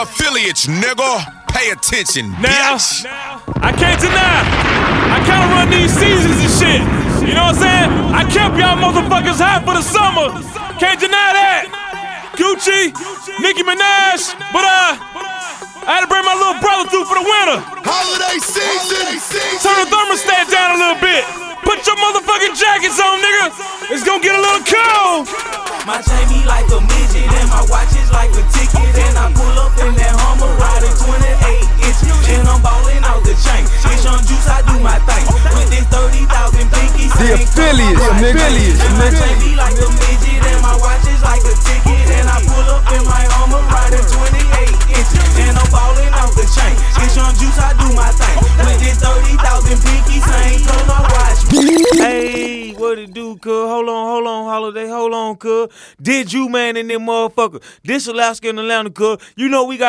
affiliates, nigga. Pay attention, bitch. I can't deny, I kinda run these seasons and shit. You know what I'm saying? I kept y'all motherfuckers hot for the summer. Can't deny that. Gucci, Nicki Minaj, but I had to bring my little brother through for the winter. Holiday season. Turn the thermostat down a little bit. Put your motherfucking jackets on, nigga. It's gonna get a little cold. My chain be like a midget and my watch is like a ticket. And I pull up in that Hummer riding 28 inches. And I'm ballin' out the chain. Bitch on juice, I do my thing. With this 30,000 pinkies. The affiliates, My chain be like a midget and my watch is like a ticket. And I pull up in my Hummer riding 28 inches. And I'm ballin' out the chain. Bitch on juice, I do my thing. With this 30,000 pinkies, I ain't gonna watch me. Hey, what it do, cuz? Hold on, Holiday, hold on, cuz. Did you, man, in them motherfucker? This Alaska and Atlanta, cuz. You know we got